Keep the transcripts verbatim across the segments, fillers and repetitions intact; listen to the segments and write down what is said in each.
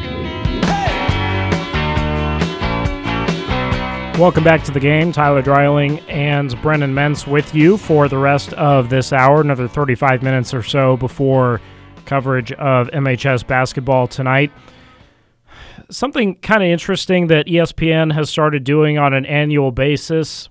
Welcome back to the game. Tyler Dreiling and Brendan Mentz with you for the rest of this hour, another thirty-five minutes or so before coverage of M H S basketball tonight. Something kind of interesting that E S P N has started doing on an annual basis.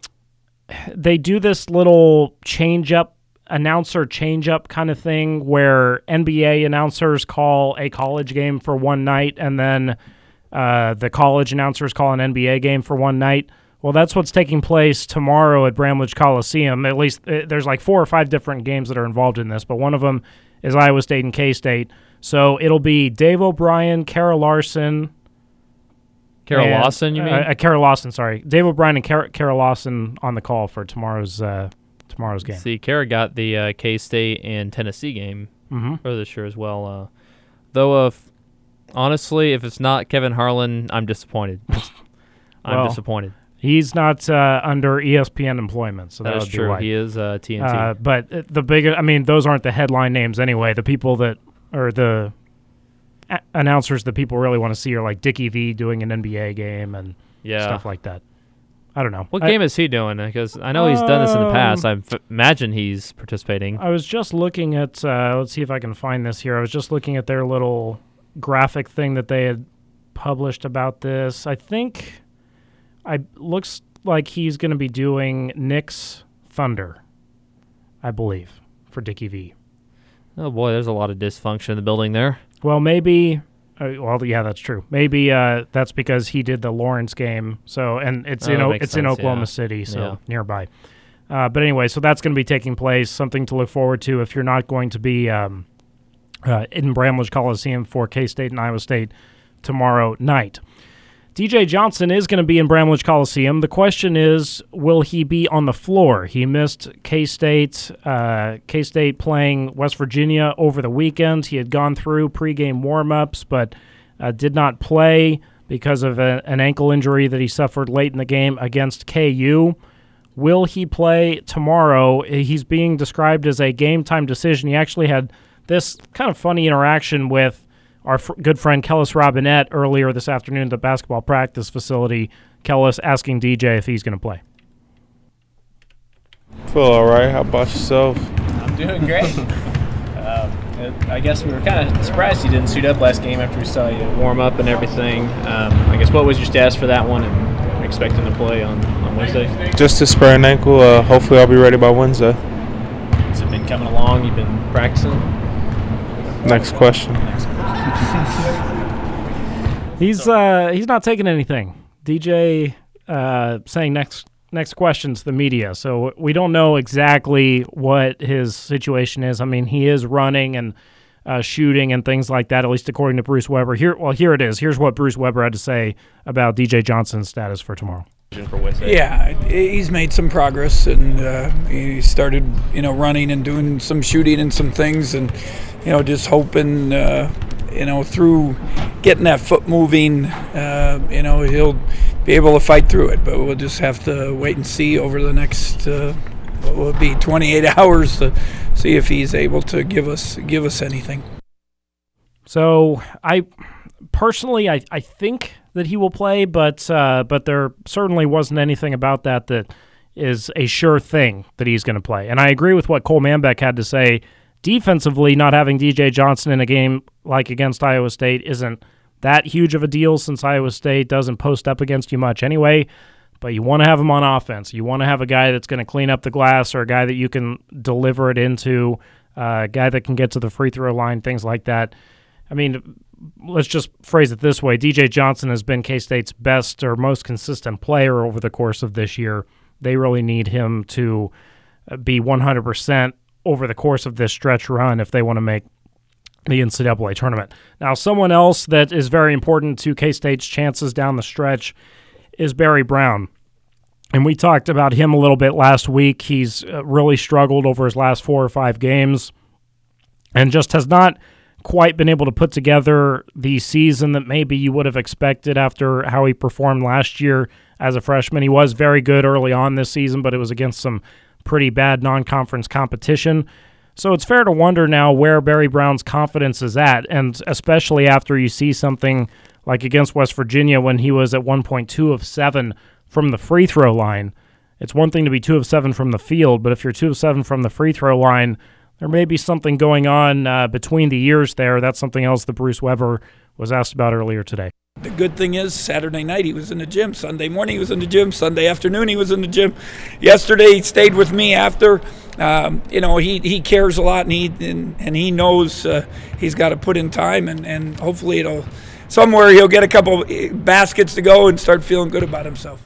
They do this little change-up, announcer change-up kind of thing where N B A announcers call a college game for one night and then Uh, the college announcers call an N B A game for one night. Well, that's what's taking place tomorrow at Bramlage Coliseum. At least uh, there's like four or five different games that are involved in this, but one of them is Iowa State and K-State. So it'll be Dave O'Brien, Kara Larson. Kara and, Lawson, you mean? Uh, uh, Kara Lawson, sorry. Dave O'Brien and Kara, Kara Lawson on the call for tomorrow's uh, tomorrow's game. See, Kara got the uh, K-State and Tennessee game mm-hmm. for this year as well. Uh, though, if honestly, if it's not Kevin Harlan, I'm disappointed. I'm well, disappointed. He's not uh, under E S P N employment, so that, that would is be true. why. He is uh, T N T. Uh, but the bigger, I mean, those aren't the headline names anyway. The people that, or the a- announcers that people really want to see are like Dickie V doing an N B A game and yeah. stuff like that. I don't know. What I, game is he doing? Because I know he's done this in the past. I f- imagine he's participating. I was just looking at, uh, let's see if I can find this here. I was just looking at their little graphic thing that they had published about this. I think I looks like he's going to be doing Knicks Thunder, I believe, for Dickie V. Oh, boy, there's a lot of dysfunction in the building there. Well, maybe uh, well, yeah, that's true. Maybe uh, that's because he did the Lawrence game. So, and it's oh, in o- it's sense, in Oklahoma yeah. City, so yeah. nearby. Uh, but anyway, so that's going to be taking place, something to look forward to if you're not going to be um, Uh, in Bramlage Coliseum for K-State and Iowa State tomorrow night. D J Johnson is going to be in Bramlage Coliseum. The question is, will he be on the floor? He missed K-State, uh, K-State playing West Virginia over the weekend. He had gone through pregame warm-ups, but uh, did not play because of a, an ankle injury that he suffered late in the game against K U. Will he play tomorrow? He's being described as a game-time decision. He actually had this kind of funny interaction with our f- good friend Kellis Robinette earlier this afternoon at the basketball practice facility. Kellis asking D J if he's going to play. Feel all right. How about yourself? I'm doing great. uh, I guess we were kind of surprised you didn't suit up last game after we saw you warm up and everything. Um, I guess what was your status for that one and expecting to play on, on Wednesday? Just a sprained ankle. Uh, hopefully I'll be ready by Wednesday. Has it been coming along? You've been practicing? Next question. he's uh, he's not taking anything. D J uh, saying next next question to the media. So we don't know exactly what his situation is. I mean, he is running and uh, shooting and things like that, at least according to Bruce Weber. Here, well, here it is. Here's what Bruce Weber had to say about D J Johnson's status for tomorrow. For Wednesday. Yeah, he's made some progress, and uh, he started, you know, running and doing some shooting and some things, and you know, just hoping, uh, you know, through getting that foot moving, uh, you know, he'll be able to fight through it. But we'll just have to wait and see over the next, uh, what will it be, twenty-eight hours to see if he's able to give us give us anything. So I personally, I, I think that he will play, but uh, but there certainly wasn't anything about that that is a sure thing that he's going to play. And I agree with what Cole Manbeck had to say. Defensively, not having D J Johnson in a game like against Iowa State isn't that huge of a deal since Iowa State doesn't post up against you much anyway. But you want to have him on offense. You want to have a guy that's going to clean up the glass or a guy that you can deliver it into, uh, a guy that can get to the free throw line, things like that. I mean, let's just phrase it this way. D J Johnson has been K-State's best or most consistent player over the course of this year. They really need him to be one hundred percent over the course of this stretch run if they want to make the N C double A tournament. Now, someone else that is very important to K-State's chances down the stretch is Barry Brown. And we talked about him a little bit last week. He's really struggled over his last four or five games and just has not quite been able to put together the season that maybe you would have expected after how he performed last year as a freshman. He was very good early on this season, but it was against some pretty bad non-conference competition. So it's fair to wonder now where Barry Brown's confidence is at, and especially after you see something like against West Virginia when he was at one point two of seven from the free throw line. It's one thing to be two of seven from the field, but if you're two of seven from the free throw line, there may be something going on uh, between the years there. That's something else that Bruce Weber was asked about earlier today. The good thing is Saturday night he was in the gym. Sunday morning he was in the gym. Sunday afternoon he was in the gym. Yesterday he stayed with me after. Um, you know, he, he cares a lot, and he and, and he knows uh, he's got to put in time, and, and hopefully it'll somewhere he'll get a couple baskets to go and start feeling good about himself.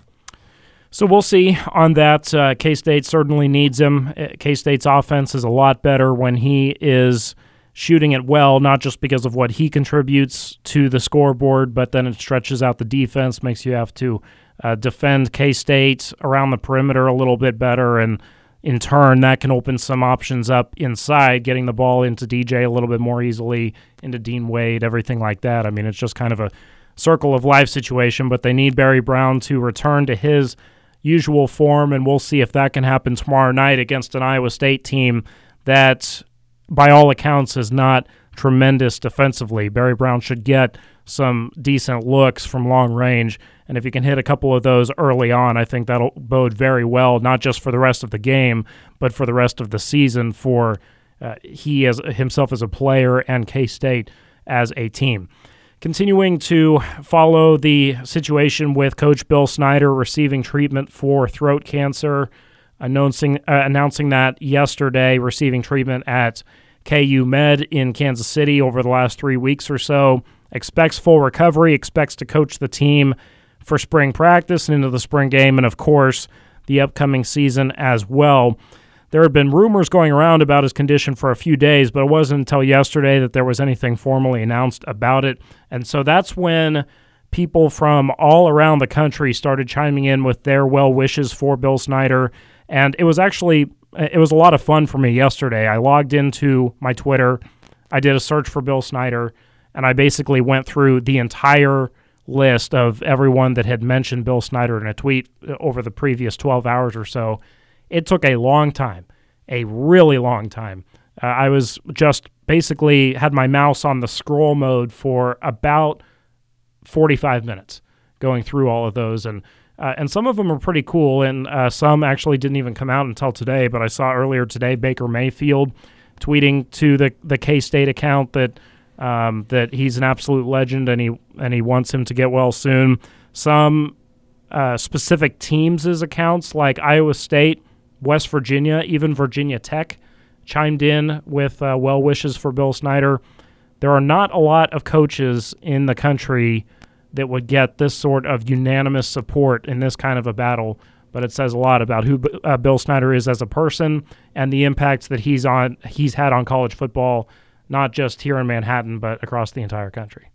So we'll see on that. Uh, K-State certainly needs him. K-State's offense is a lot better when he is shooting it well, not just because of what he contributes to the scoreboard, but then it stretches out the defense, makes you have to uh, defend K-State around the perimeter a little bit better, and in turn that can open some options up inside, getting the ball into D J a little bit more easily, into Dean Wade, everything like that. I mean, it's just kind of a circle of life situation, but they need Barry Brown to return to his usual form, and we'll see if that can happen tomorrow night against an Iowa State team that, by all accounts, is not tremendous defensively. Barry Brown should get some decent looks from long range, and if he can hit a couple of those early on, I think that'll bode very well, not just for the rest of the game, but for the rest of the season for uh, he as himself as a player and K-State as a team. Continuing to follow the situation with Coach Bill Snyder receiving treatment for throat cancer, announcing uh, announcing that yesterday, receiving treatment at K U Med in Kansas City over the last three weeks or so. Expects full recovery, expects to coach the team for spring practice and into the spring game, and of course, the upcoming season as well. There had been rumors going around about his condition for a few days, but it wasn't until yesterday that there was anything formally announced about it. And so that's when people from all around the country started chiming in with their well wishes for Bill Snyder. And it was actually, it was a lot of fun for me yesterday. I logged into my Twitter, I did a search for Bill Snyder, and I basically went through the entire list of everyone that had mentioned Bill Snyder in a tweet over the previous twelve hours or so. It took a long time, a really long time. Uh, I was just basically had my mouse on the scroll mode for about forty-five minutes going through all of those. And uh, and some of them are pretty cool, and uh, some actually didn't even come out until today. But I saw earlier today Baker Mayfield tweeting to the, the K-State account that um, that he's an absolute legend and he, and he wants him to get well soon. Some uh, specific teams' accounts like Iowa State, West Virginia, even Virginia Tech chimed in with uh, well wishes for Bill Snyder. There are not a lot of coaches in the country that would get this sort of unanimous support in this kind of a battle, but it says a lot about who uh, Bill Snyder is as a person and the impact that he's on he's had on college football, not just here in Manhattan, but across the entire country.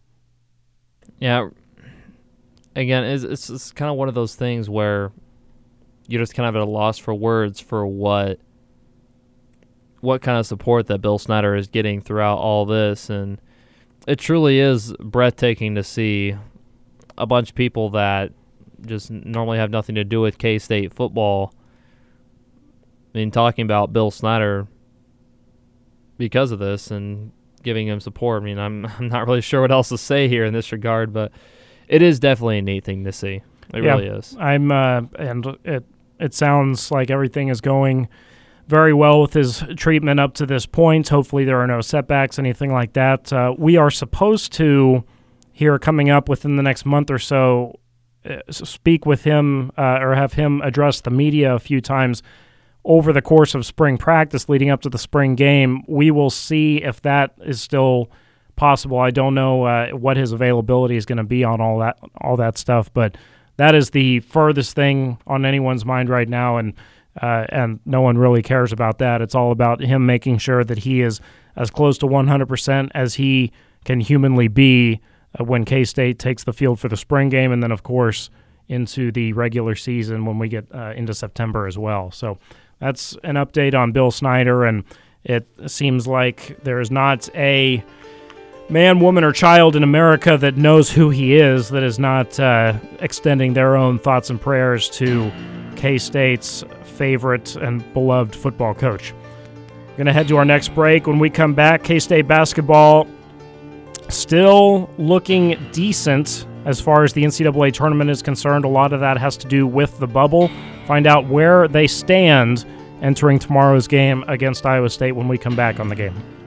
Yeah. Again, it's, it's, it's kind of one of those things where you're just kind of at a loss for words for what what kind of support that Bill Snyder is getting throughout all this. And it truly is breathtaking to see a bunch of people that just normally have nothing to do with K-State football, I mean, talking about Bill Snyder because of this and giving him support. I mean, I'm I'm not really sure what else to say here in this regard, but it is definitely a neat thing to see. It yeah, really is. I'm, uh, and it it sounds like everything is going very well with his treatment up to this point. Hopefully there are no setbacks, anything like that. Uh, we are supposed to, here coming up within the next month or so, uh, speak with him uh, or have him address the media a few times over the course of spring practice leading up to the spring game. We will see if that is still possible. I don't know uh, what his availability is going to be on all that all that stuff, but that is the furthest thing on anyone's mind right now, and uh, and no one really cares about that. It's all about him making sure that he is as close to one hundred percent as he can humanly be uh, when K-State takes the field for the spring game, and then, of course, into the regular season when we get uh, into September as well. So that's an update on Bill Snyder, and it seems like there is not a man, woman, or child in America that knows who he is that is not uh, extending their own thoughts and prayers to K-State's favorite and beloved football coach. We're going to head to our next break. When we come back, K-State basketball still looking decent as far as the N C double A tournament is concerned. A lot of that has to do with the bubble. Find out where they stand entering tomorrow's game against Iowa State when we come back on The Game.